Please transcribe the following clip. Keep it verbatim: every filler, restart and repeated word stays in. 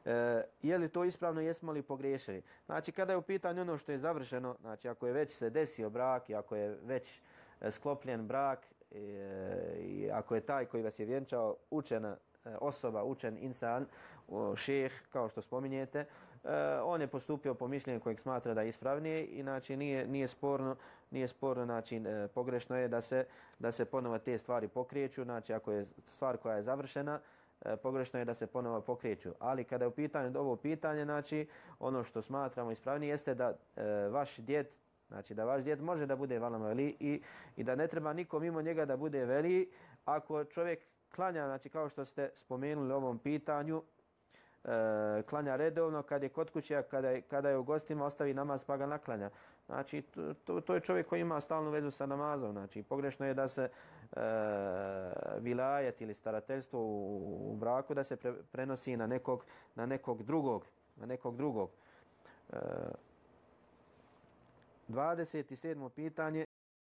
E, je li to ispravno, jesmo li pogriješili? Znači, kada je u pitanju ono što je završeno, znači ako je već se desio brak i ako je već e, sklopljen brak e, i ako je taj koji vas je vjenčao učena osoba, učen insan, šejh, kao što spominjete, on je postupio po mišljenju kojeg smatra da je ispravnije i znači nije, nije sporno, nije sporno, znači pogrešno je da se, da se ponovo te stvari pokreću, znači ako je stvar koja je završena, pogrešno je da se ponovo pokreću. Ali kada je u pitanju ovo pitanje, znači ono što smatramo ispravnije jeste da vaš djed, znači da vaš djed može da bude valama veli i, i da ne treba niko mimo njega da bude veli ako čovjek klanja, znači kao što ste spomenuli u ovom pitanju, e, klanja redovno kad je kod kuće, kada je, kada je u gostima ostavi namaz pa ga naklanja. Znači to, to, to je čovjek koji ima stalnu vezu sa namazom. Znači pogrešno je da se e, vilajet ili starateljstvo u, u braku da se pre, prenosi na nekog, na nekog drugog. Na nekog drugog. E, dvadeset sedmo pitanje.